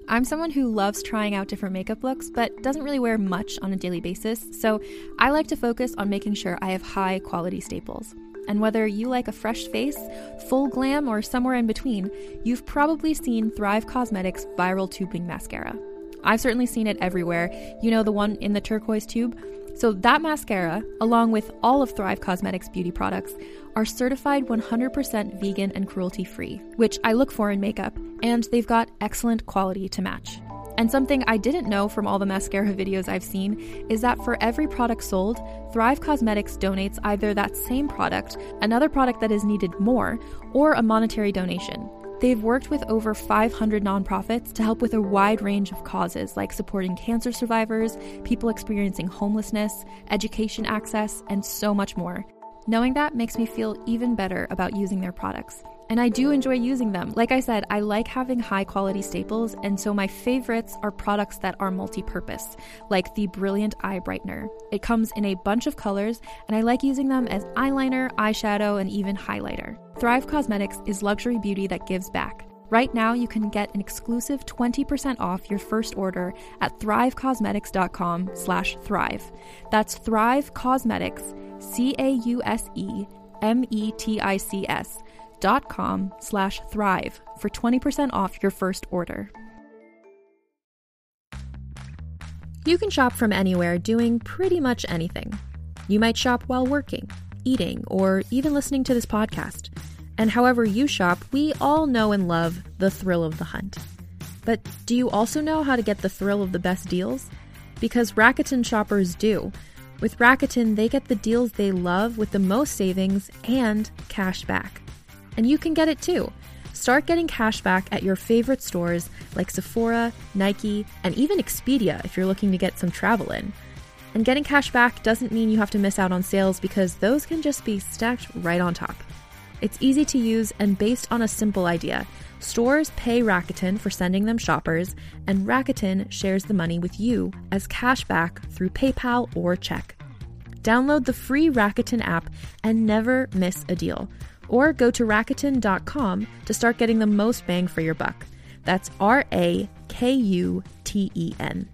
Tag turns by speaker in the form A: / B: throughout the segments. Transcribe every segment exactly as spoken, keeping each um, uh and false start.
A: I'm someone who loves trying out different makeup looks, but doesn't really wear much on a daily basis, so I like to focus on making sure I have high quality staples. And whether you like a fresh face, full glam, or somewhere in between, you've probably seen Thrive Causemetics Viral Tubing Mascara. I've certainly seen it everywhere. You know, the one in the turquoise tube? So that mascara, along with all of Thrive Causemetics beauty products, are certified one hundred percent vegan and cruelty-free, which I look for in makeup, and they've got excellent quality to match. And something I didn't know from all the mascara videos I've seen is that for every product sold, Thrive Causemetics donates either that same product, another product that is needed more, or a monetary donation. They've worked with over five hundred nonprofits to help with a wide range of causes like supporting cancer survivors, people experiencing homelessness, education access, and so much more. Knowing that makes me feel even better about using their products. And I do enjoy using them. Like I said, I like having high quality staples, and so my favorites are products that are multi-purpose, like the Brilliant Eye Brightener. It comes in a bunch of colors, and I like using them as eyeliner, eyeshadow, and even highlighter. Thrive Causemetics is luxury beauty that gives back. Right now, you can get an exclusive twenty percent off your first order at thrivecausemetics.com slash thrive. That's Thrive Causemetics, C A U S E M E T I C S dot com slash thrive for twenty percent off your first order. You can shop from anywhere doing pretty much anything. You might shop while working, eating, or even listening to this podcast. And however you shop, we all know and love the thrill of the hunt. But do you also know how to get the thrill of the best deals? Because Rakuten shoppers do. With Rakuten, they get the deals they love with the most savings and cash back. And you can get it too. Start getting cash back at your favorite stores like Sephora, Nike, and even Expedia if you're looking to get some travel in. And getting cash back doesn't mean you have to miss out on sales because those can just be stacked right on top. It's easy to use and based on a simple idea. Stores pay Rakuten for sending them shoppers, and Rakuten shares the money with you as cash back through PayPal or check. Download the free Rakuten app and never miss a deal. Or go to Rakuten dot com to start getting the most bang for your buck. That's R A K U T E N.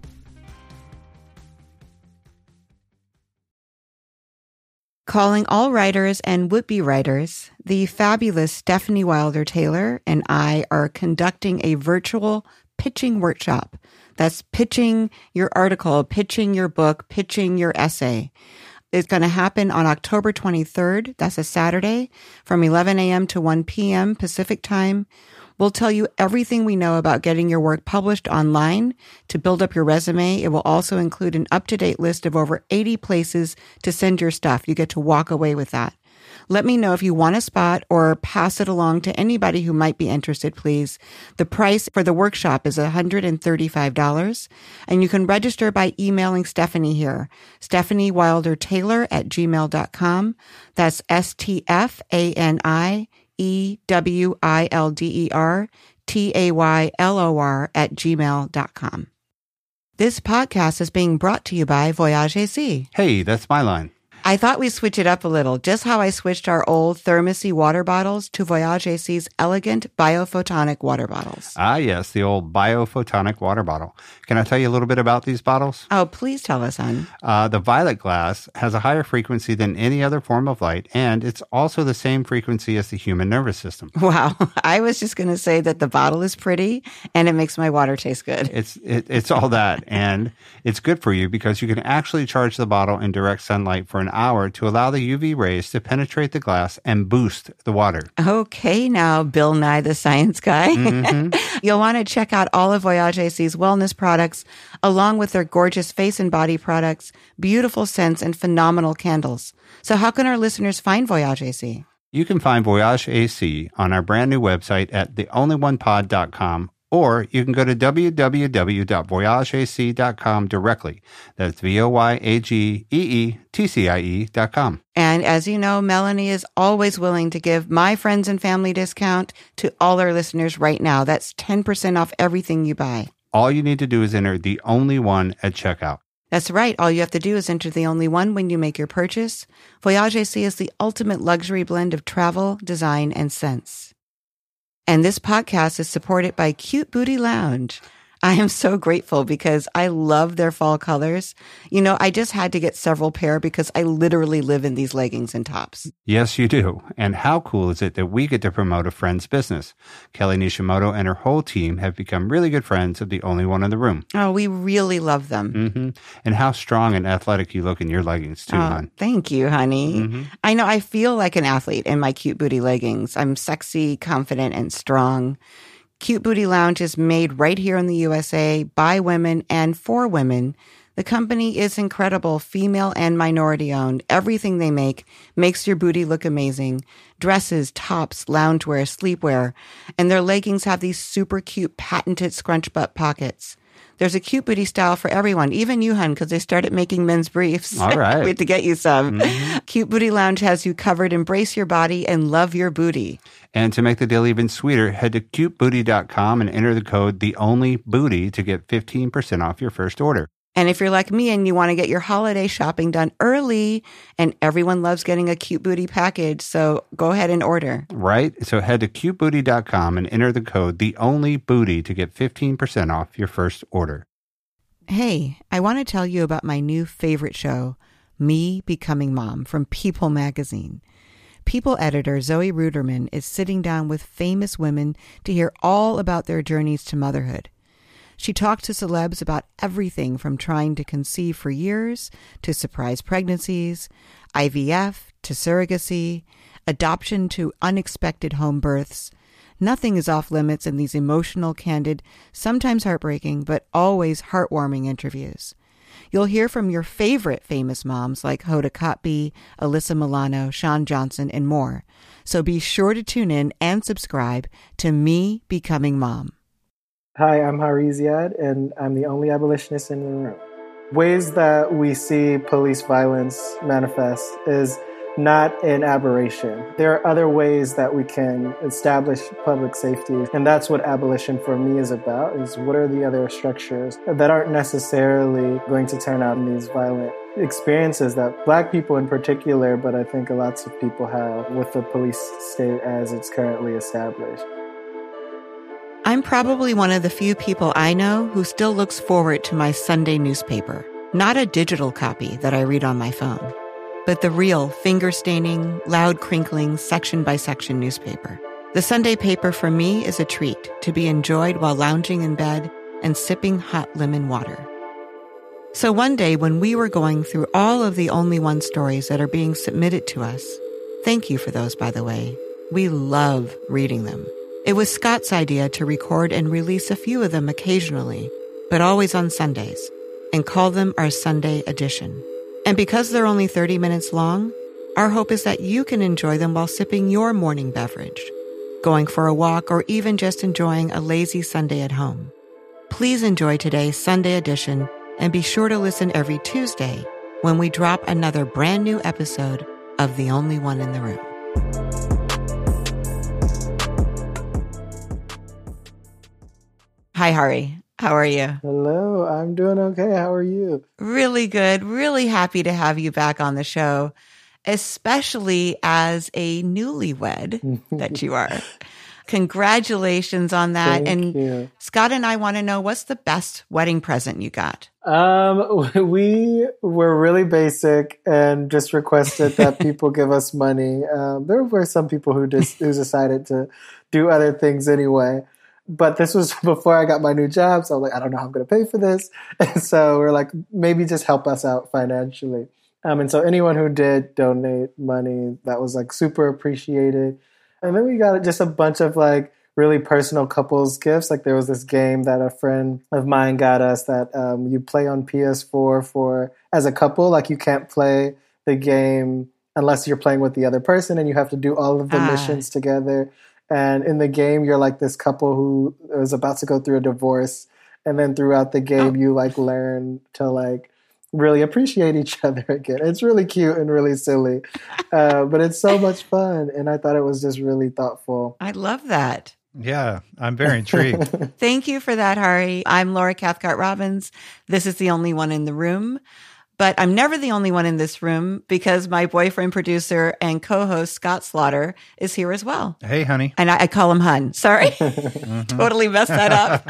B: Calling all writers and would-be writers, the fabulous Stephanie Wilder Taylor and I are conducting a virtual pitching workshop. That's pitching your article, pitching your book, pitching your essay. It's going to happen on October twenty-third. That's a Saturday from eleven a.m. to one p.m. Pacific time. We'll tell you everything we know about getting your work published online to build up your resume. It will also include an up-to-date list of over eighty places to send your stuff. You get to walk away with that. Let me know if you want a spot or pass it along to anybody who might be interested, please. The price for the workshop is one hundred thirty-five dollars, and you can register by emailing Stephanie here, Stephanie Wilder Taylor at gmail dot com. That's S T F A N I E W I L D E R T A Y L O R at gmail dot com. This podcast is being brought to you by Voyage A C.
C: Hey, that's my line.
B: I thought we'd switch it up a little, just how I switched our old Thermosy water bottles to Voyage A C's elegant biophotonic water bottles.
C: Ah, yes, the old biophotonic water bottle. Can I tell you a little bit about these bottles?
B: Oh, please tell us, hon.
C: Uh, the violet glass has a higher frequency than any other form of light, and it's also the same frequency as the human nervous system.
B: Wow. I was just going to say that the bottle is pretty, and it makes my water taste good.
C: It's it, it's all that, and it's good for you because you can actually charge the bottle in direct sunlight for an hour to allow the U V rays to penetrate the glass and boost the water.
B: Okay, now, Bill Nye, the science guy. Mm-hmm. You'll want to check out all of Voyage A C's wellness products, along with their gorgeous face and body products, beautiful scents, and phenomenal candles. So how can our listeners find Voyage A C?
C: You can find Voyage A C on our brand new website at the only one pod dot com, or you can go to w w w dot voyage a c dot com directly. That's V O Y A G E E T C I E dot com.
B: And as you know, Melanie is always willing to give my friends and family discount to all our listeners right now. That's ten percent off everything you buy.
C: All you need to do is enter the only one at checkout.
B: That's right. All you have to do is enter the only one when you make your purchase. Voyage A C is the ultimate luxury blend of travel, design, and sense. And this podcast is supported by Cute Booty Lounge. I am so grateful because I love their fall colors. You know, I just had to get several pair because I literally live in these leggings and tops.
C: Yes, you do. And how cool is it that we get to promote a friend's business? Kelly Nishimoto and her whole team have become really good friends of the only one in the room.
B: Oh, we really love them.
C: Mm-hmm. And how strong and athletic you look in your leggings, too,
B: oh,
C: hon.
B: Thank you, honey.
C: Mm-hmm.
B: I know I feel like an athlete in my Cute Booty leggings. I'm sexy, confident, and strong. Cute Booty Lounge is made right here in the U S A by women and for women. The company is incredible, female and minority owned. Everything they make makes your booty look amazing. Dresses, tops, loungewear, sleepwear. And their leggings have these super cute patented scrunch butt pockets. There's a Cute Booty style for everyone, even you, hun, because they started making men's briefs.
C: All right.
B: We have to get you some.
C: Mm-hmm.
B: Cute Booty Lounge has you covered. Embrace your body and love your booty.
C: And to make the deal even sweeter, head to cute booty dot com and enter the code THEONLYBOOTY to get fifteen percent off your first order.
B: And if you're like me and you want to get your holiday shopping done early, and everyone loves getting a Cute Booty package, so go ahead and order.
C: Right? So head to cute booty dot com and enter the code THEONLYBOOTY to get fifteen percent off your first order.
B: Hey, I want to tell you about my new favorite show, Me Becoming Mom, from People magazine. People editor Zoe Ruderman is sitting down with famous women to hear all about their journeys to motherhood. She talks to celebs about everything from trying to conceive for years to surprise pregnancies, I V F to surrogacy, adoption to unexpected home births. Nothing is off limits in these emotional, candid, sometimes heartbreaking, but always heartwarming interviews. You'll hear from your favorite famous moms like Hoda Kotb, Alyssa Milano, Shawn Johnson, and more. So be sure to tune in and subscribe to Me Becoming Mom.
D: Hi, I'm Hari Ziad, and I'm the only abolitionist in the room. Ways that we see police violence manifest is not an aberration. There are other ways that we can establish public safety, and that's what abolition for me is about, is what are the other structures that aren't necessarily going to turn out in these violent experiences that Black people in particular, but I think lots of people have with the police state as it's currently established.
B: I'm probably one of the few people I know who still looks forward to my Sunday newspaper, not a digital copy that I read on my phone, but the real finger-staining, loud-crinkling, section-by-section newspaper. The Sunday paper for me is a treat to be enjoyed while lounging in bed and sipping hot lemon water. So one day when we were going through all of the Only One stories that are being submitted to us, thank you for those, by the way. We love reading them. It was Scott's idea to record and release a few of them occasionally, but always on Sundays, and call them our Sunday edition. And because they're only thirty minutes long, our hope is that you can enjoy them while sipping your morning beverage, going for a walk, or even just enjoying a lazy Sunday at home. Please enjoy today's Sunday edition and be sure to listen every Tuesday when we drop another brand new episode of The Only One in the Room. Hi, Hari. How are you?
D: Hello, I'm doing okay. How are you?
B: Really good. Really happy to have you back on the show, especially as a newlywed that you are. Congratulations on that.
D: Thank
B: and
D: you.
B: Scott and I want to know, what's the best wedding present you got?
D: Um, we were really basic and just requested that people give us money. Um, there were some people who just who decided to do other things anyway. But this was before I got my new job, so I was like, I don't know how I'm going to pay for this. And so we're like, maybe just help us out financially. Um, and so anyone who did donate money, that was like super appreciated. And then we got just a bunch of like really personal couples gifts. Like there was this game that a friend of mine got us that um, you play on P S four for as a couple. Like you can't play the game unless you're playing with the other person, and you have to do all of the ah. missions together. And in the game, you're like this couple who is about to go through a divorce. And then throughout the game, oh. you like learn to like really appreciate each other again. It's really cute and really silly, uh, but it's so much fun. And I thought it was just really thoughtful.
B: I love that.
E: Yeah, I'm very intrigued.
B: Thank you for that, Hari. I'm Laura Cathcart Robbins. This is The Only One in the Room. But I'm never the only one in this room because my boyfriend, producer, and co-host Scott Slaughter is here as well.
E: Hey, honey.
B: And I, I call him Hun. Sorry.
E: Mm-hmm.
B: Totally messed that up.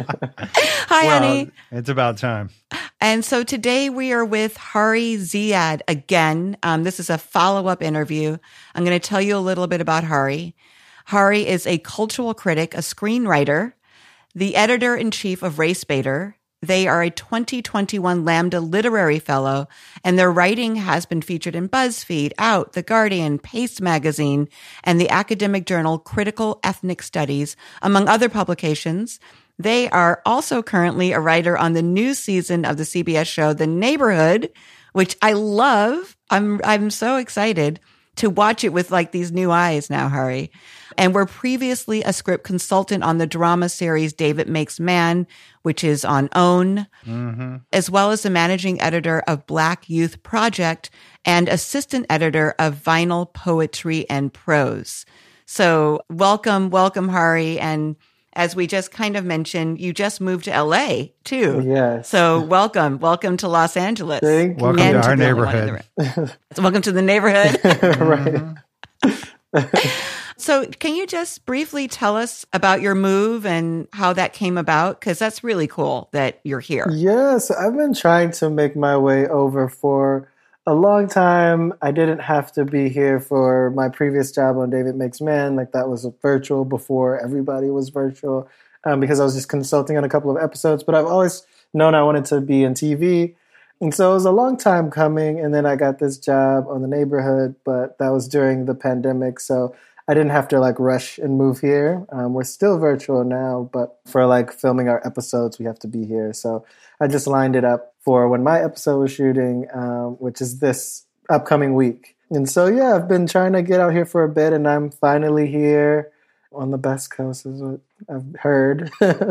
B: Hi,
E: well,
B: honey.
E: It's about time.
B: And so today we are with Hari Ziad again. Um, this is a follow-up interview. I'm going to tell you a little bit about Hari. Hari is a cultural critic, a screenwriter, the editor-in-chief of RaceBaiter. They are a twenty twenty-one Lambda Literary Fellow, and their writing has been featured in BuzzFeed, Out, The Guardian, Paste Magazine, and the academic journal Critical Ethnic Studies, among other publications. They are also currently a writer on the new season of the C B S show The Neighborhood, which I love. I'm I'm so excited to watch it with like these new eyes now, Hari. And were previously a script consultant on the drama series David Makes Man, which is on OWN, mm-hmm. as well as the managing editor of Black Youth Project and assistant editor of Vinyl Poetry and Prose. So welcome, welcome, Hari. And as we just kind of mentioned, you just moved to L A too.
D: Yes.
B: So welcome, welcome to Los Angeles.
D: Thank you.
E: Welcome
B: And
E: to
B: to
E: our
B: the only one
E: neighborhood.
B: in the room. Welcome to the neighborhood.
D: Right.
B: So can you just briefly tell us about your move and how that came about? Because that's really cool that you're here.
D: Yeah, so I've been trying to make my way over for a long time. I didn't have to be here for my previous job on David Makes Man. Like that was virtual before everybody was virtual um, because I was just consulting on a couple of episodes. But I've always known I wanted to be in T V. And so it was a long time coming. And then I got this job on The Neighborhood, but that was during the pandemic. So I didn't have to like rush and move here. Um, we're still virtual now, but for like filming our episodes, we have to be here. So I just lined it up for when my episode was shooting, um, which is this upcoming week. And so, yeah, I've been trying to get out here for a bit, and I'm finally here on the Best Coast is what I've heard.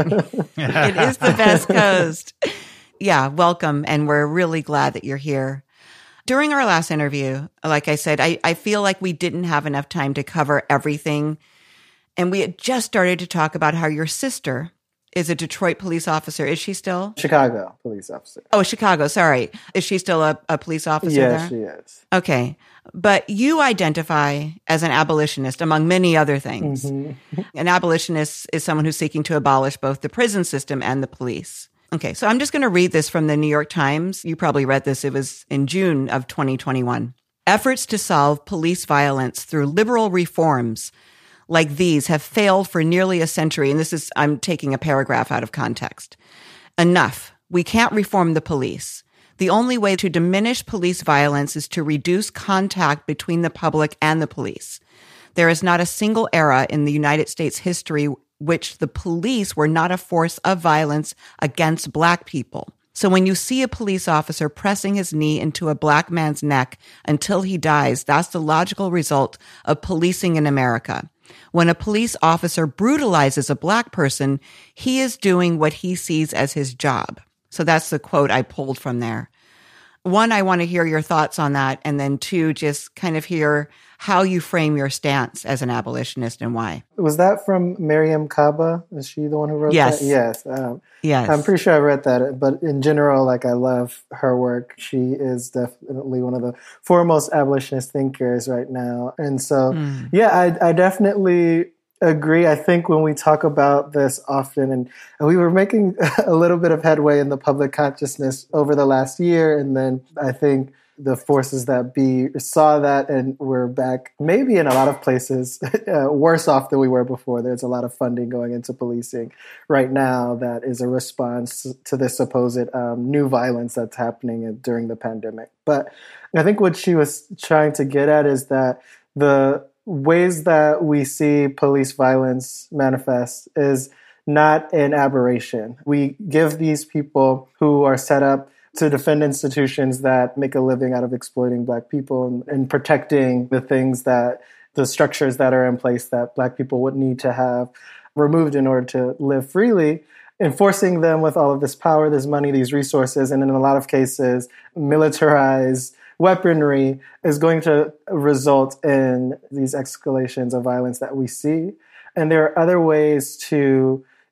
B: It is the Best Coast. Yeah, welcome. And we're really glad that you're here. During our last interview, like I said, I, I feel like we didn't have enough time to cover everything. And we had just started to talk about how your sister is a Detroit police officer. Is she still?
D: Chicago police officer.
B: Oh, Chicago. Sorry. Is she still a, a police officer
D: Yeah,
B: there?
D: she is.
B: Okay. But you identify as an abolitionist, among many other things. Mm-hmm. An abolitionist is someone who's seeking to abolish both the prison system and the police. Okay, so I'm just going to read this from the New York Times. You probably read this. It was in June of twenty twenty-one. Efforts to solve police violence through liberal reforms like these have failed for nearly a century. And this is, I'm taking a paragraph out of context. Enough. We can't reform the police. The only way to diminish police violence is to reduce contact between the public and the police. There is not a single era in the United States history which the police were not a force of violence against Black people. So when you see a police officer pressing his knee into a Black man's neck until he dies, that's the logical result of policing in America. When a police officer brutalizes a Black person, he is doing what he sees as his job. So that's the quote I pulled from there. One, I want to hear your thoughts on that. And then two, just kind of hear how you frame your stance as an abolitionist and why.
D: Was that from Mariam Kaba? Is she the one who wrote
B: yes.
D: that? Yes. Um,
B: yes.
D: I'm pretty sure I read that. But in general, like I love her work. She is definitely one of the foremost abolitionist thinkers right now. And so, mm. yeah, I, I definitely agree. I think when we talk about this often, and, and we were making a little bit of headway in the public consciousness over the last year. And then I think the forces that be saw that, and we're back maybe in a lot of places uh, worse off than we were before. There's a lot of funding going into policing right now that is a response to this supposed um, new violence that's happening during the pandemic. But I think what she was trying to get at is that the ways that we see police violence manifest is not an aberration. We give these people who are set up to defend institutions that make a living out of exploiting Black people and, and protecting the things that, the structures that are in place that Black people would need to have removed in order to live freely, enforcing them with all of this power, this money, these resources, and in a lot of cases, militarized weaponry is going to result in these escalations of violence that we see. And there are other ways to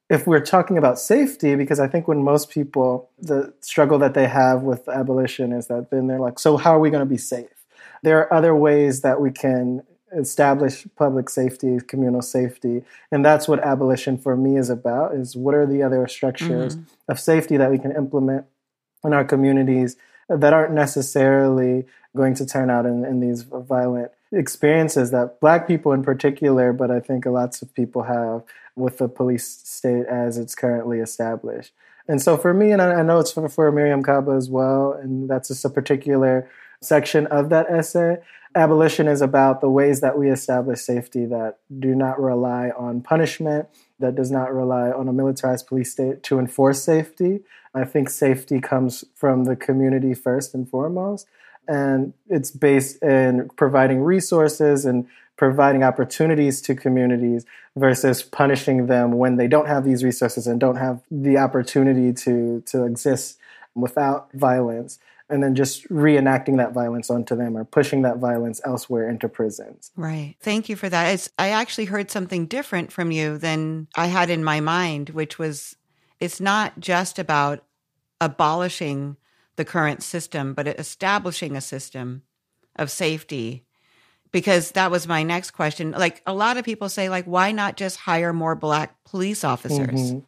D: if we're talking about safety, because I think when most people, the struggle that they have with abolition is that then they're like, so how are we going to be safe? There are other ways that we can establish public safety, communal safety. And that's what abolition for me is about, is what are the other structures mm-hmm. of safety that we can implement in our communities that aren't necessarily going to turn out in, in these violent experiences that Black people in particular, but I think lots of people have with the police state as it's currently established. And so for me, and I, I know it's for, for Miriam Kaba as well, and that's just a particular section of that essay, abolition is about the ways that we establish safety that do not rely on punishment, that does not rely on a militarized police state to enforce safety. I think safety comes from the community first and foremost. And it's based in providing resources and providing opportunities to communities versus punishing them when they don't have these resources and don't have the opportunity to, to exist without violence, and then just reenacting that violence onto them or pushing that violence elsewhere into prisons.
B: Right. Thank you for that. It's, I actually heard something different from you than I had in my mind, which was it's not just about abolishing the current system, but establishing a system of safety. Because that was my next question. Like a lot of people say, like, why not just hire more Black police officers? Mm-hmm.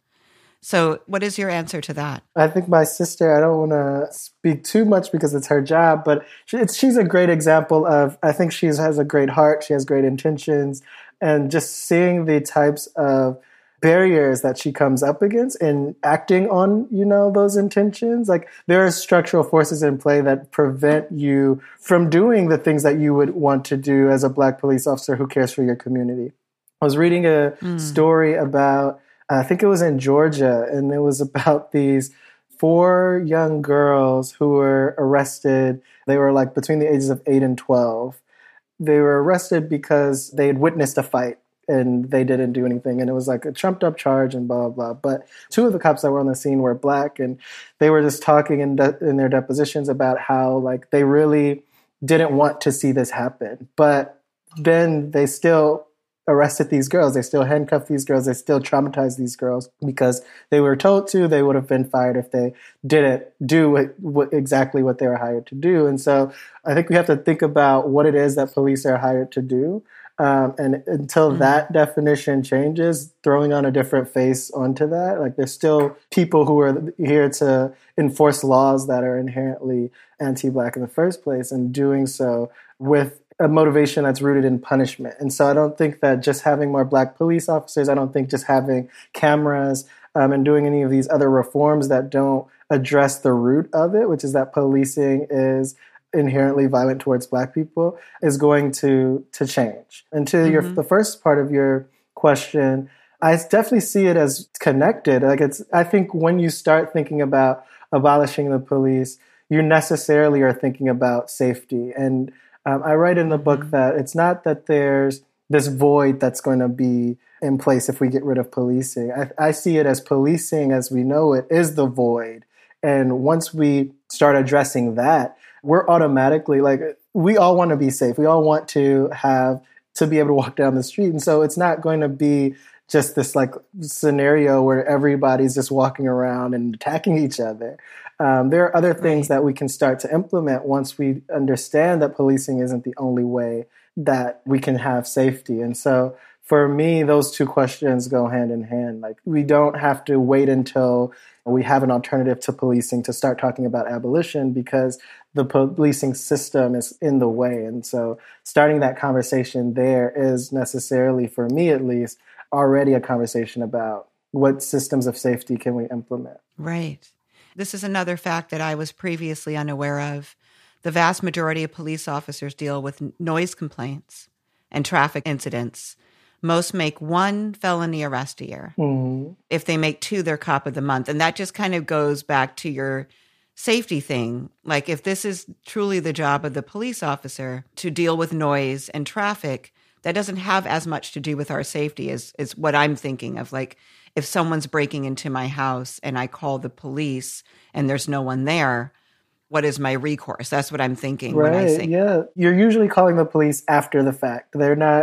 B: So what is your answer to that?
D: I think my sister, I don't want to speak too much because it's her job, but it's, she's a great example of, I think she has a great heart, she has great intentions, and just seeing the types of barriers that she comes up against and acting on, you know, those intentions. Like there are structural forces in play that prevent you from doing the things that you would want to do as a Black police officer who cares for your community. I was reading a mm. story about, I think it was in Georgia, and it was about these four young girls who were arrested. They were like between the ages of eight and twelve. They were arrested because they had witnessed a fight and they didn't do anything. And it was like a trumped up charge and blah, blah, blah. But two of the cops that were on the scene were Black, and they were just talking in, de- in their depositions about how like they really didn't want to see this happen. But then they still arrested these girls. They still handcuffed these girls. They still traumatized these girls because they were told to. They would have been fired if they didn't do what, what, exactly what they were hired to do. And so I think we have to think about what it is that police are hired to do. Um, and until mm-hmm. that definition changes, throwing on a different face onto that, like there's still people who are here to enforce laws that are inherently anti-Black in the first place, and doing so with a motivation that's rooted in punishment. And so I don't think that just having more Black police officers, I don't think just having cameras um, and doing any of these other reforms that don't address the root of it, which is that policing is inherently violent towards Black people, is going to to change. And to mm-hmm. your the first part of your question, I definitely see it as connected. Like it's, I think when you start thinking about abolishing the police, you necessarily are thinking about safety. And um, I write in the book that it's not that there's this void that's going to be in place if we get rid of policing. I, I see it as policing as we know it is the void. And once we start addressing that, we're automatically like, we all want to be safe. We all want to have, to be able to walk down the street. And so it's not going to be just this like scenario where everybody's just walking around and attacking each other. Um, there are other things right. that we can start to implement once we understand that policing isn't the only way that we can have safety. And so for me, those two questions go hand in hand. Like we don't have to wait until we have an alternative to policing to start talking about abolition, because the policing system is in the way. And so starting that conversation there is necessarily, for me at least, already a conversation about what systems of safety can we implement.
B: Right. This is another fact that I was previously unaware of. The vast majority of police officers deal with noise complaints and traffic incidents. Most make one felony arrest a year. Mm-hmm. If they make two, they're cop of the month. And that just kind of goes back to your safety thing. Like if this is truly the job of the police officer to deal with noise and traffic, that doesn't have as much to do with our safety as, as what I'm thinking of. Like if someone's breaking into my house and I call the police and there's no one there, what is my recourse? That's what I'm thinking
D: right,
B: when I say.
D: Yeah, you're usually calling the police after the fact. They're not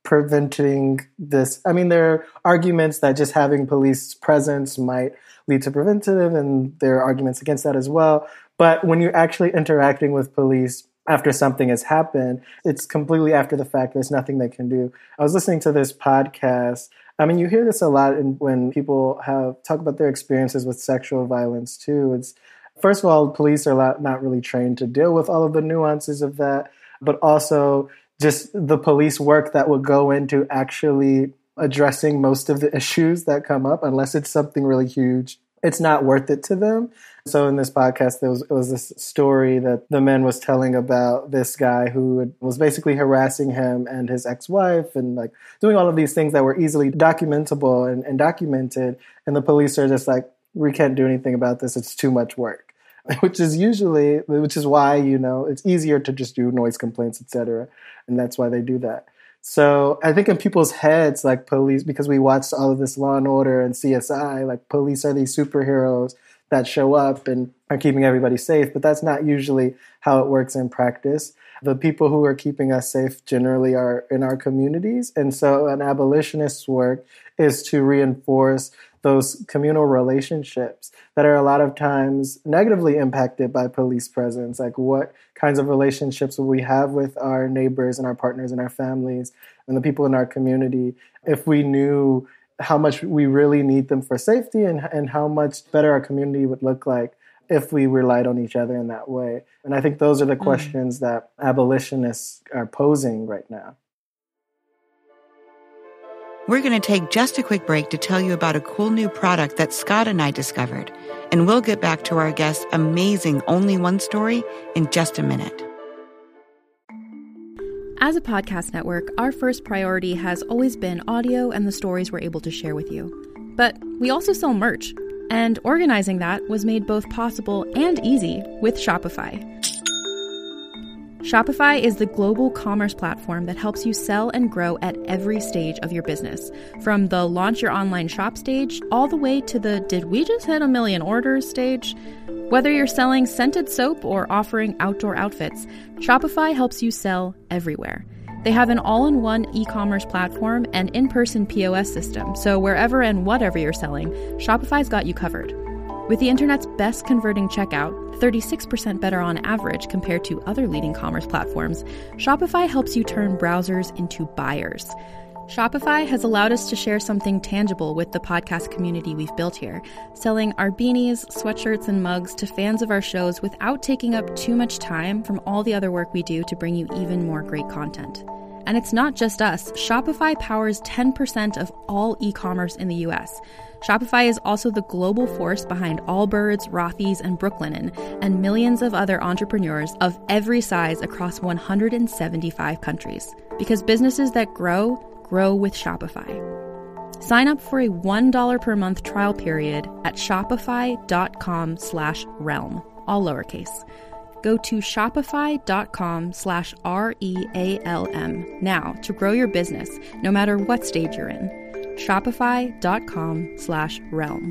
D: preventing this. I mean, there are arguments that just having police presence might lead to preventative, and there are arguments against that as well. But when you're actually interacting with police after something has happened, it's completely after the fact. There's nothing they can do. I was listening to this podcast. I mean, you hear this a lot in, when people have talk about their experiences with sexual violence too. It's first of all, police are not, not really trained to deal with all of the nuances of that, but also just the police work that would go into actually addressing most of the issues that come up, unless it's something really huge. It's not worth it to them. So in this podcast, there was, it was this story that the man was telling about this guy who was basically harassing him and his ex-wife and like doing all of these things that were easily documentable and, and documented. And the police are just like, we can't do anything about this. It's too much work, which is usually, which is why, you know, it's easier to just do noise complaints, et cetera. And that's why they do that. So I think in people's heads, like police, because we watched all of this Law and Order and C S I, like police are these superheroes that show up and are keeping everybody safe. But that's not usually how it works in practice. The people who are keeping us safe generally are in our communities. And so an abolitionist's work is to reinforce those communal relationships that are a lot of times negatively impacted by police presence. Like what kinds of relationships will we have with our neighbors and our partners and our families and the people in our community if we knew how much we really need them for safety and, and how much better our community would look like if we relied on each other in that way. And I think those are the mm. questions that abolitionists are posing right now.
B: We're going to take just a quick break to tell you about a cool new product that Scott and I discovered. And we'll get back to our guest's amazing Only One story in just a minute.
A: As a podcast network, our first priority has always been audio and the stories we're able to share with you. But we also sell merch, and organizing that was made both possible and easy with Shopify. Shopify is the global commerce platform that helps you sell and grow at every stage of your business, from the launch your online shop stage all the way to the did we just hit a million orders stage. Whether you're selling scented soap or offering outdoor outfits, Shopify helps you sell everywhere. They have an all-in-one e-commerce platform and in-person P O S system, so wherever and whatever you're selling, Shopify's got you covered. With the internet's best converting checkout, thirty-six percent better on average compared to other leading commerce platforms, Shopify helps you turn browsers into buyers. Shopify has allowed us to share something tangible with the podcast community we've built here, selling our beanies, sweatshirts, and mugs to fans of our shows without taking up too much time from all the other work we do to bring you even more great content. And it's not just us. Shopify powers ten percent of all e-commerce in the U S. Shopify is also the global force behind Allbirds, Rothy's, and Brooklinen, and millions of other entrepreneurs of every size across one hundred seventy-five countries. Because businesses that grow, grow with Shopify. Sign up for a one dollar per month trial period at shopify.com slash realm, all lowercase. Go to shopify.com slash R-E-A-L-M now to grow your business, no matter what stage you're in. Shopify.com slash realm.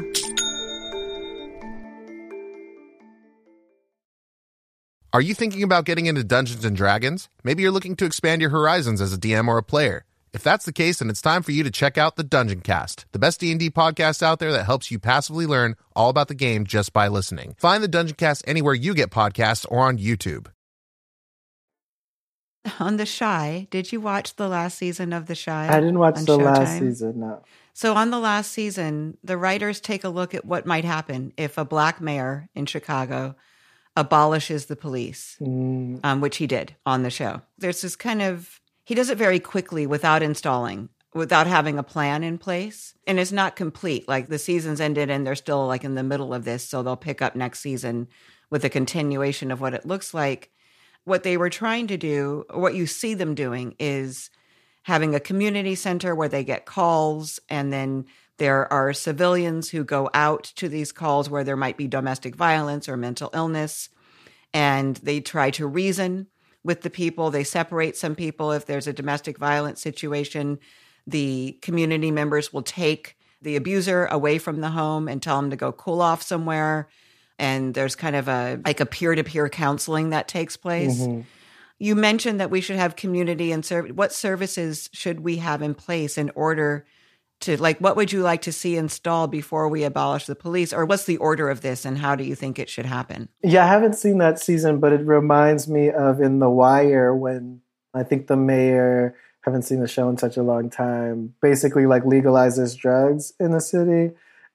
F: Are you thinking about getting into Dungeons and Dragons? Maybe you're looking to expand your horizons as a D M or a player. If that's the case, then it's time for you to check out the Dungeon Cast, the best D and D podcast out there that helps you passively learn all about the game just by listening. Find the Dungeon Cast anywhere you get podcasts or on YouTube.
B: On The Chi, did you watch the last season of The Chi?
D: I didn't watch the
B: Showtime?
D: last season, no.
B: So on the last season, the writers take a look at what might happen if a black mayor in Chicago abolishes the police, mm. um, which he did on the show. There's this kind of, he does it very quickly without installing, without having a plan in place. And it's not complete. Like the season's ended and they're still like in the middle of this. So they'll pick up next season with a continuation of what it looks like. What they were trying to do, or what you see them doing, is having a community center where they get calls, and then there are civilians who go out to these calls where there might be domestic violence or mental illness, and they try to reason with the people. They separate some people. If there's a domestic violence situation, the community members will take the abuser away from the home and tell them to go cool off somewhere. And there's kind of a like a peer-to-peer counseling that takes place. Mm-hmm. You mentioned that we should have community and service. What services should we have in place in order to, like, what would you like to see installed before we abolish the police? Or what's the order of this and how do you think it should happen?
D: Yeah, I haven't seen that season, but it reminds me of in The Wire when I think the mayor, haven't seen the show in such a long time, basically like legalizes drugs in the city.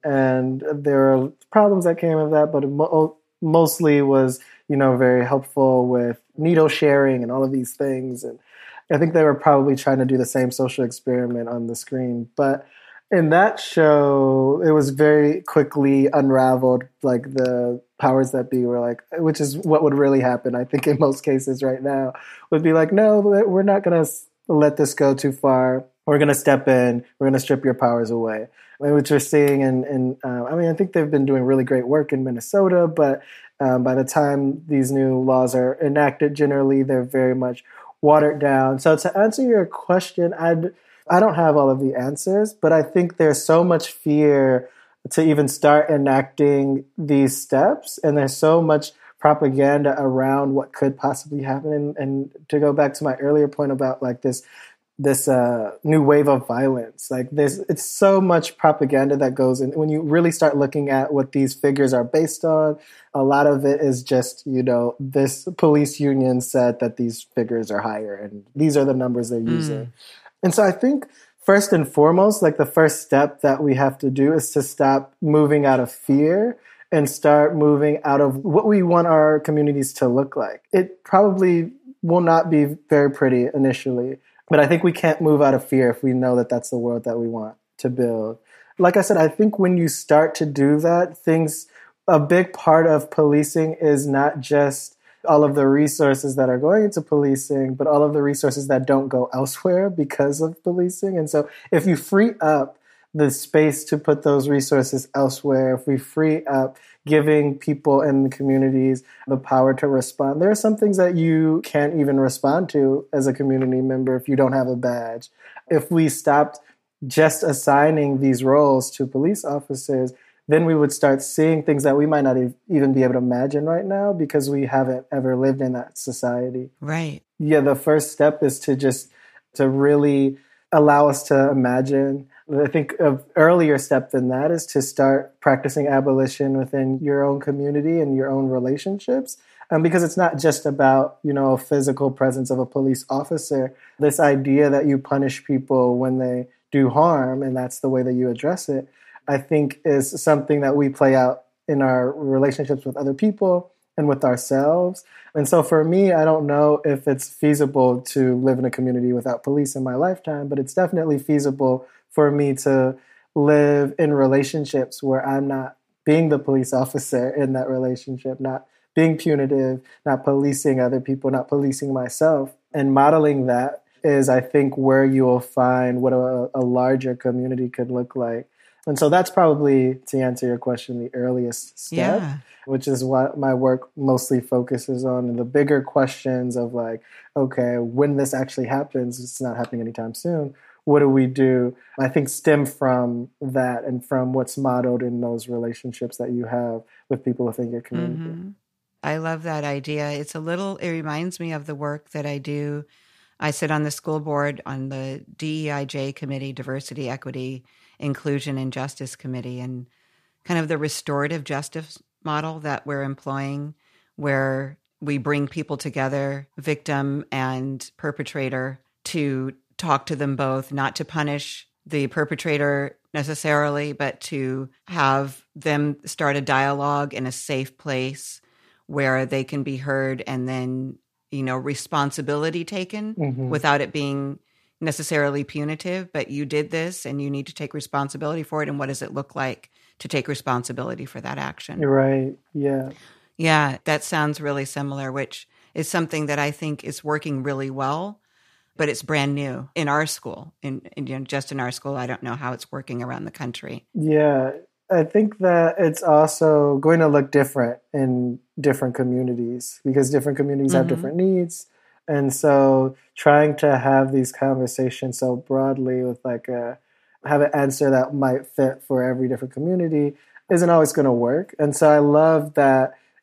D: And there are problems that came of that, but it mo- mostly was, you know, very helpful with needle sharing and all of these things. And I think they were probably trying to do the same social experiment on the screen. But in that show, it was very quickly unraveled, like the powers that be were like, which is what would really happen, I think, in most cases right now, would be like, no, we're not going to let this go too far. We're going to step in. We're going to strip your powers away. I mean, which we're seeing in, in uh, I mean, I think they've been doing really great work in Minnesota, but um, by the time these new laws are enacted, generally, they're very much watered down. So to answer your question, I'd, I don't have all of the answers, but I think there's so much fear to even start enacting these steps, and there's so much propaganda around what could possibly happen. And, and to go back to my earlier point about like this this uh, new wave of violence, like there's it's so much propaganda that goes in. When you really start looking at what these figures are based on, a lot of it is just, you know, this police union said that these figures are higher and these are the numbers they're using. Mm. And so I think first and foremost, like the first step that we have to do is to stop moving out of fear and start moving out of what we want our communities to look like. It probably will not be very pretty initially, but I think we can't move out of fear if we know that that's the world that we want to build. Like I said, I think when you start to do that, things, a big part of policing is not just all of the resources that are going into policing, but all of the resources that don't go elsewhere because of policing. And so if you free up the space to put those resources elsewhere, if we free up giving people in the communities the power to respond, there are some things that you can't even respond to as a community member if you don't have a badge. If we stopped just assigning these roles to police officers, then we would start seeing things that we might not even be able to imagine right now because we haven't ever lived in that society.
B: Right.
D: Yeah, the first step is to just to really allow us to imagine. I think an earlier step than that is to start practicing abolition within your own community and your own relationships. Um, because it's not just about, you know, a physical presence of a police officer. This idea that you punish people when they do harm and that's the way that you address it, I think is something that we play out in our relationships with other people and with ourselves. And so for me, I don't know if it's feasible to live in a community without police in my lifetime, but it's definitely feasible for me to live in relationships where I'm not being the police officer in that relationship, not being punitive, not policing other people, not policing myself. And modeling that is, I think, where you will find what a, a larger community could look like. And so that's probably, to answer your question, the earliest step, yeah. which is what my work mostly focuses on. And the bigger questions of like, okay, when this actually happens, it's not happening anytime soon. What do we do? I think stem from that and from what's modeled in those relationships that you have with people within your community.
B: Mm-hmm. I love that idea. It's a little, it reminds me of the work that I do. I sit on the school board on the D E I J committee, Diversity, Equity, Inclusion, and Justice Committee, and kind of the restorative justice model that we're employing, where we bring people together, victim and perpetrator, to talk to them both, not to punish the perpetrator necessarily, but to have them start a dialogue in a safe place where they can be heard and then, you know, responsibility taken mm-hmm. without it being necessarily punitive, but you did this and you need to take responsibility for it. And what does it look like to take responsibility for that action?
D: You're right. Yeah.
B: Yeah, that sounds really similar, which is something that I think is working really well, but it's brand new in our school. In, in you know, just in our school, I don't know how it's working around the country.
D: Yeah, I think that it's also going to look different in different communities because different communities mm-hmm. have different needs. And so trying to have these conversations so broadly with like a, have an answer that might fit for every different community isn't always going to work. And so I love that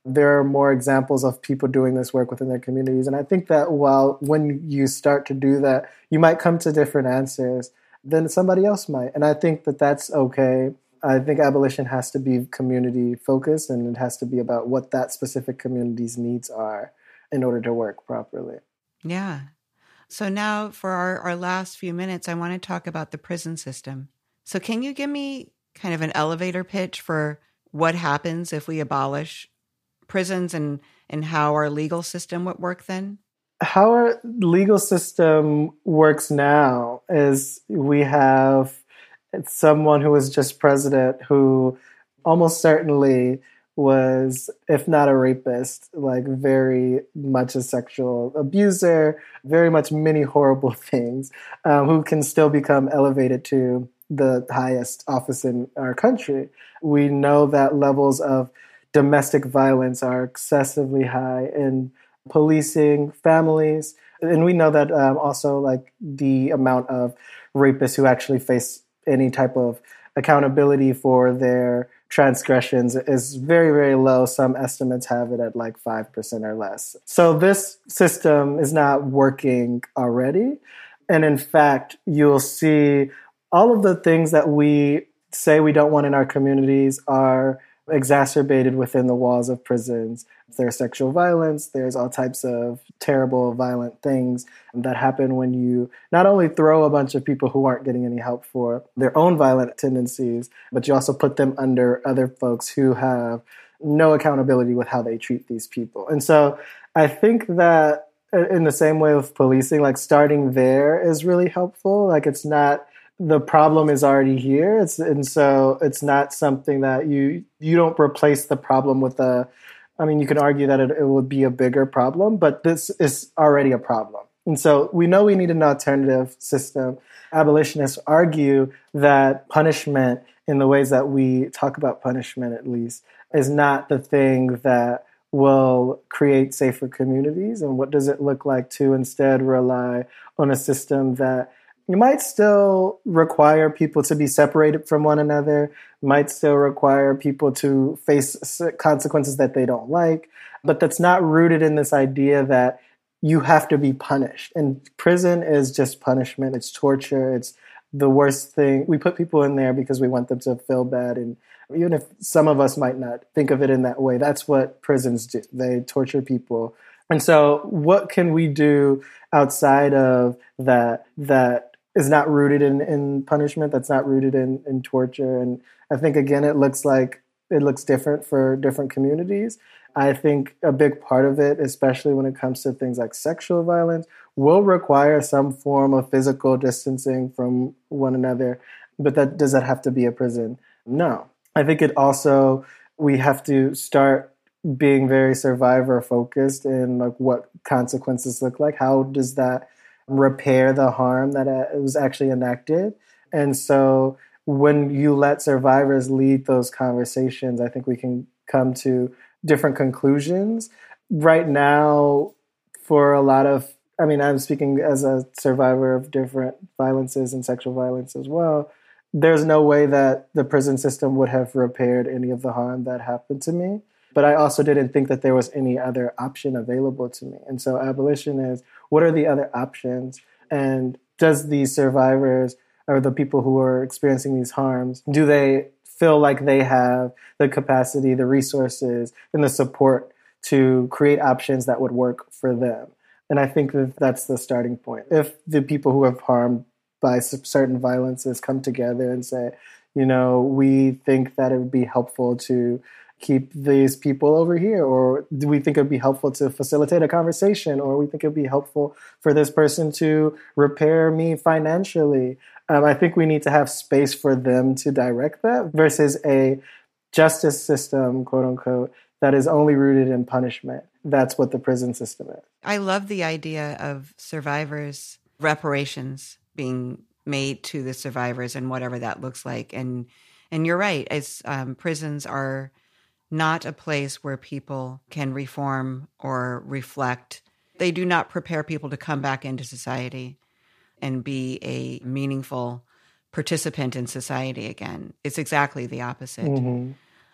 D: there are more examples of people doing this work within their communities. And I think that while when you start to do that, you might come to different answers than somebody else might. And I think that that's okay. I think abolition has to be community focused, and it has to be about what that specific community's needs are in order to work properly.
B: Yeah. So now for our, our last few minutes, I want to talk about the prison system. So can you give me kind of an elevator pitch for what happens if we abolish prisons and, and how our legal system would work then?
D: How our legal system works now is we have someone who was just president who almost certainly was, if not a rapist, like very much a sexual abuser, very much many horrible things, um, who can still become elevated to the highest office in our country. We know that levels of domestic violence are excessively high in policing families. And we know that um, also like the amount of rapists who actually face any type of accountability for their transgressions is very, very low. Some estimates have it at like five percent or less. So this system is not working already. And in fact, you'll see all of the things that we say we don't want in our communities are exacerbated within the walls of prisons. There's sexual violence. There's all types of terrible, violent things that happen when you not only throw a bunch of people who aren't getting any help for their own violent tendencies, but you also put them under other folks who have no accountability with how they treat these people. And so I think that in the same way with policing, like starting there is really helpful. Like it's not, the problem is already here. It's, and so it's not something that you, you don't replace the problem with a, I mean, you can argue that it, it would be a bigger problem, but this is already a problem. And so we know we need an alternative system. Abolitionists argue that punishment, in the ways that we talk about punishment at least, is not the thing that will create safer communities. And what does it look like to instead rely on a system that you might still require people to be separated from one another, might still require people to face consequences that they don't like, but that's not rooted in this idea that you have to be punished. And prison is just punishment. It's torture. It's the worst thing. We put people in there because we want them to feel bad. And even if some of us might not think of it in that way, that's what prisons do. They torture people. And so what can we do outside of that, that is not rooted in, in punishment, that's not rooted in, in torture? And I think, again, it looks like it looks different for different communities. I think a big part of it, especially when it comes to things like sexual violence, will require some form of physical distancing from one another. But that does that have to be a prison? No. I think it also, we have to start being very survivor focused in like what consequences look like. How does that repair the harm that uh, was actually enacted? And so when you let survivors lead those conversations, I think we can come to different conclusions. Right now, for a lot of, I mean, I'm speaking as a survivor of different violences and sexual violence as well, there's no way that the prison system would have repaired any of the harm that happened to me. But I also didn't think that there was any other option available to me. And so abolition is, what are the other options? And does these survivors or the people who are experiencing these harms, do they feel like they have the capacity, the resources, and the support to create options that would work for them? And I think that that's the starting point. If the people who have harmed by certain violences come together and say, you know, we think that it would be helpful to keep these people over here, or do we think it'd be helpful to facilitate a conversation, or we think it'd be helpful for this person to repair me financially. Um, I think we need to have space for them to direct that versus a justice system, quote unquote, that is only rooted in punishment. That's what the prison system is.
B: I love the idea of survivors' reparations being made to the survivors and whatever that looks like. And and you're right, as um, prisons are not a place where people can reform or reflect. They do not prepare people to come back into society and be a meaningful participant in society again. It's exactly the opposite.
D: Mm-hmm.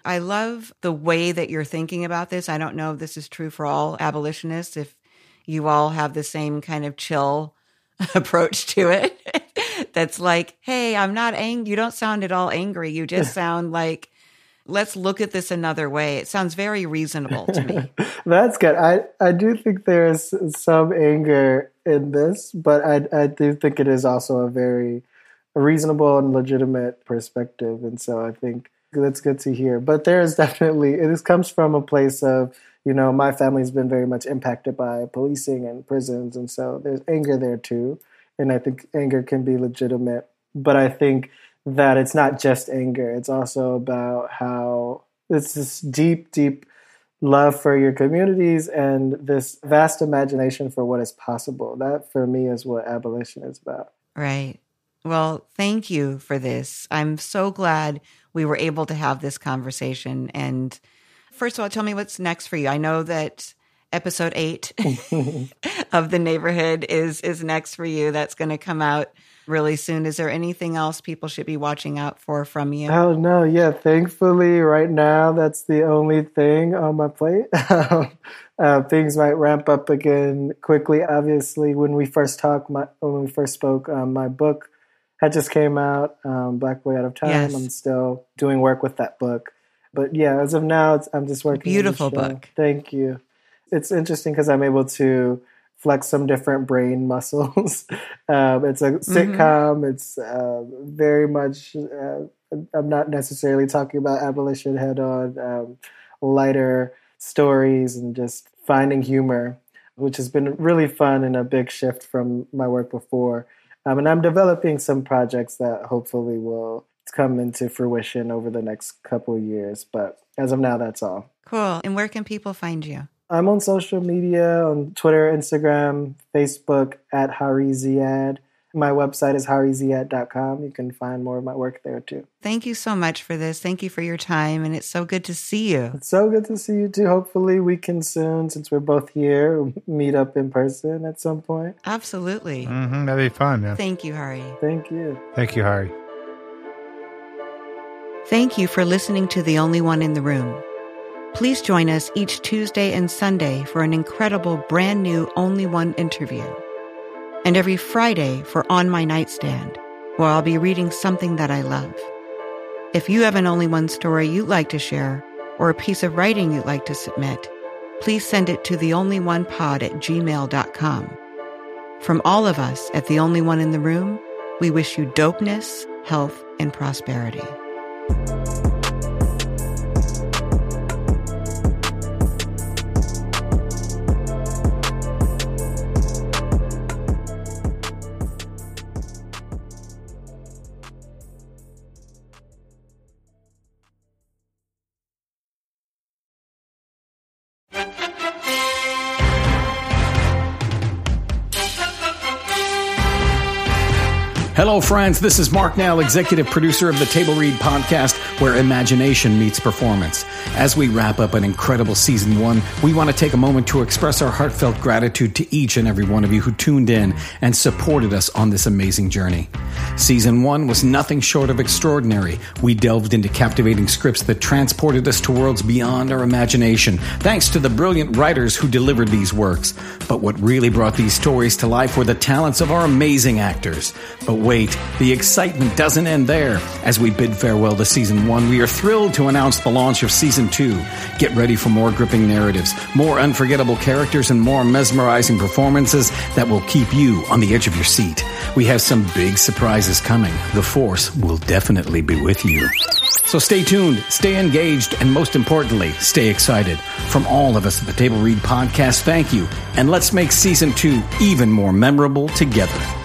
B: I love the way that you're thinking about this. I don't know if this is true for all abolitionists, if you all have the same kind of chill approach to it. That's like, hey, I'm not angry. You don't sound at all angry. You just sound like, let's look at this another way. It sounds very reasonable to me.
D: That's good. I, I do think there is some anger in this, but I, I do think it is also a very reasonable and legitimate perspective. And so I think that's good to hear. But there is definitely, it comes from a place of, you know, my family's been very much impacted by policing and prisons. And so there's anger there too. And I think anger can be legitimate. But I think that it's not just anger. It's also about how it's this deep, deep love for your communities and this vast imagination for what is possible. That, for me, is what abolition is about.
B: Right. Well, thank you for this. I'm so glad we were able to have this conversation. And first of all, tell me what's next for you. I know that episode eight of The Neighborhood is is next for you. That's going to come out really soon. Is there anything else people should be watching out for from you?
D: Oh, no. Yeah. Thankfully, right now, that's the only thing on my plate. uh, things might ramp up again quickly. Obviously, when we first talked, my, when we first spoke, um, my book had just came out, um, Black Boy Out of Time.
B: Yes.
D: I'm still doing work with that book. But yeah, as of now, it's, I'm just working.
B: Beautiful
D: on the show.
B: book.
D: Thank you. It's interesting because I'm able to flex some different brain muscles. um, it's a sitcom. Mm-hmm. It's uh, very much, uh, I'm not necessarily talking about abolition head on, um, lighter stories and just finding humor, which has been really fun and a big shift from my work before. Um, and I'm developing some projects that hopefully will come into fruition over the next couple of years. But as of now, that's all.
B: Cool. And where can people find you?
D: I'm on social media, on Twitter, Instagram, Facebook, at Hari Ziad. My website is hari ziad dot com. You can find more of my work there, too.
B: Thank you so much for this. Thank you for your time. And it's so good to see you.
D: It's so good to see you, too. Hopefully we can soon, since we're both here, meet up in person at some point.
B: Absolutely.
E: Mm-hmm, that'd be fun, man.
B: Thank you, Hari.
D: Thank you.
E: Thank you, Hari.
B: Thank you for listening to The Only One in the Room. Please join us each Tuesday and Sunday for an incredible brand new Only One interview. And every Friday for On My Nightstand, where I'll be reading something that I love. If you have an Only One story you'd like to share or a piece of writing you'd like to submit, please send it to the only one pod at gmail dot com. From all of us at The Only One in the Room, we wish you dopeness, health, and prosperity.
G: Hello, friends. This is Mark Nell, executive producer of the Table Read podcast, where imagination meets performance. As we wrap up an incredible season one, we want to take a moment to express our heartfelt gratitude to each and every one of you who tuned in and supported us on this amazing journey. Season one was nothing short of extraordinary. We delved into captivating scripts that transported us to worlds beyond our imagination, thanks to the brilliant writers who delivered these works. But what really brought these stories to life were the talents of our amazing actors. But wait, the excitement doesn't end there. As we bid farewell to season one, we are thrilled to announce the launch of season two. Get ready for more gripping narratives, more unforgettable characters, and more mesmerizing performances that will keep you on the edge of your seat. We have some big surprises coming. The Force will definitely be with you. So stay tuned, stay engaged, and most importantly, stay excited. From all of us at the Table Read podcast, thank you. And let's make season two even more memorable together.